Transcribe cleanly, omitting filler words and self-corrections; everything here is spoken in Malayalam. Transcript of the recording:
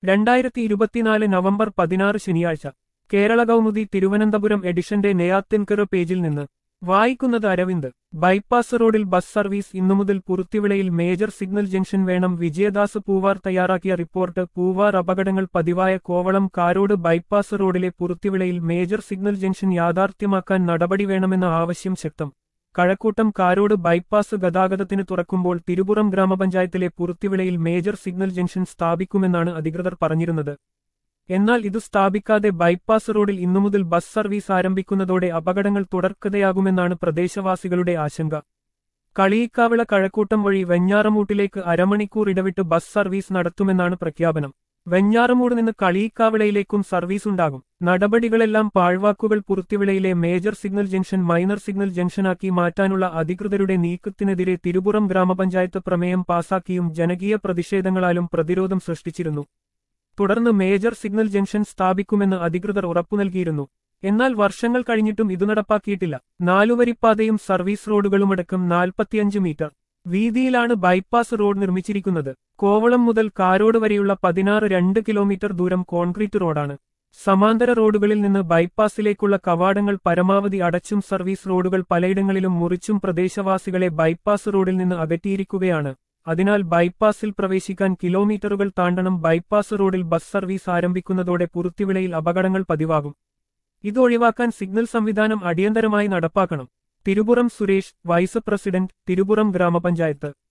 2024 നവംബർ 16 ശനിയാഴ്ച കേരള കൗമുദി തിരുവനന്തപുരം എഡിഷന്റെ നെയ്യാത്തിൻകറ് പേജിൽ നിന്ന് വായിക്കുന്നത് അരവിന്ദ്. ബൈപ്പാസ് റോഡിൽ ബസ് സർവീസ് ഇന്നുമുതൽ പുറത്തിവിളയിൽ മേജർ സിഗ്നൽ ജംഗ്ഷൻ വേണം. വിജയദാസ് പൂവാർ തയ്യാറാക്കിയ റിപ്പോർട്ട്. പൂവാർ അപകടങ്ങൾ പതിവായ കോവളം കാരോട് ബൈപ്പാസ് റോഡിലെ പുറത്തിവിളയിൽ മേജർ സിഗ്നൽ ജംഗ്ഷൻ യാഥാർത്ഥ്യമാക്കാൻ നടപടി വേണമെന്ന ആവശ്യം ശക്തം. കഴക്കൂട്ടം കാരോട് ബൈപ്പാസ് ഗതാഗതത്തിന് തുറക്കുമ്പോൾ തിരുപുറം ഗ്രാമപഞ്ചായത്തിലെ പുറത്തിവിളയിൽ മേജർ സിഗ്നൽ ജംഗ്ഷൻ സ്ഥാപിക്കുമെന്നാണ് അധികൃതർ പറഞ്ഞിരുന്നത്. എന്നാൽ ഇതു സ്ഥാപിക്കാതെ ബൈപ്പാസ് റോഡിൽ ഇന്നുമുതൽ ബസ് സർവീസ് ആരംഭിക്കുന്നതോടെ അപകടങ്ങൾ തുടർക്കഥയാകുമെന്നാണ് പ്രദേശവാസികളുടെ ആശങ്ക. കളിയിക്കാവിള കഴക്കൂട്ടം വഴി വെഞ്ഞാറമൂട്ടിലേക്ക് അരമണിക്കൂർ ഇടവിട്ട് ബസ് സർവീസ് നടത്തുമെന്നാണ് പ്രഖ്യാപനം. വെഞ്ഞാറമൂട് നിന്ന് കളിയിക്കാവിളയിലേക്കും സർവീസുണ്ടാകും. നടപടികളെല്ലാം പാഴ്വാക്കുകൾ. പുറത്തിവിളയിലെ major signal junction minor signal ജംഗ്ഷനാക്കി മാറ്റാനുള്ള അധികൃതരുടെ നീക്കത്തിനെതിരെ തിരുപുറം ഗ്രാമപഞ്ചായത്ത് പ്രമേയം പാസാക്കിയും ജനകീയ പ്രതിഷേധങ്ങളാലും പ്രതിരോധം സൃഷ്ടിച്ചിരുന്നു. തുടർന്ന് മേജർ സിഗ്നൽ ജംഗ്ഷൻ സ്ഥാപിക്കുമെന്ന് അധികൃതർ ഉറപ്പുനൽകിയിരുന്നു. എന്നാൽ വർഷങ്ങൾ കഴിഞ്ഞിട്ടും ഇതു നടപ്പാക്കിയിട്ടില്ല. 4 വരിപ്പാതയും സർവീസ് റോഡുകളുമടക്കം 45 മീറ്റർ വീതിയിലാണ് ബൈപ്പാസ് റോഡ് നിർമ്മിച്ചിരിക്കുന്നത്. കോവളം മുതൽ കാരോട് വരെയുള്ള 2 കിലോമീറ്റർ ദൂരം കോൺക്രീറ്റ് റോഡാണ്. സമാന്തര റോഡുകളിൽ നിന്ന് ബൈപ്പാസിലേക്കുള്ള കവാടങ്ങൾ പരമാവധി അടച്ചും സർവീസ് റോഡുകൾ പലയിടങ്ങളിലും മുറിച്ചും പ്രദേശവാസികളെ ബൈപ്പാസ് റോഡിൽ നിന്ന് അകറ്റിയിരിക്കുകയാണ്. അതിനാൽ ബൈപ്പാസിൽ പ്രവേശിക്കാൻ കിലോമീറ്ററുകൾ താണ്ടണം. ബൈപ്പാസ് റോഡിൽ ബസ് സർവീസ് ആരംഭിക്കുന്നതോടെ പുറത്തിവിളയിൽ അപകടങ്ങൾ പതിവാകും. ഇതൊഴിവാക്കാൻ സിഗ്നൽ സംവിധാനം അടിയന്തരമായി നടപ്പാക്കണം. തിരുപുറം സുരേഷ്, വൈസ് പ്രസിഡന്റ്, തിരുപുറം ഗ്രാമപഞ്ചായത്ത്.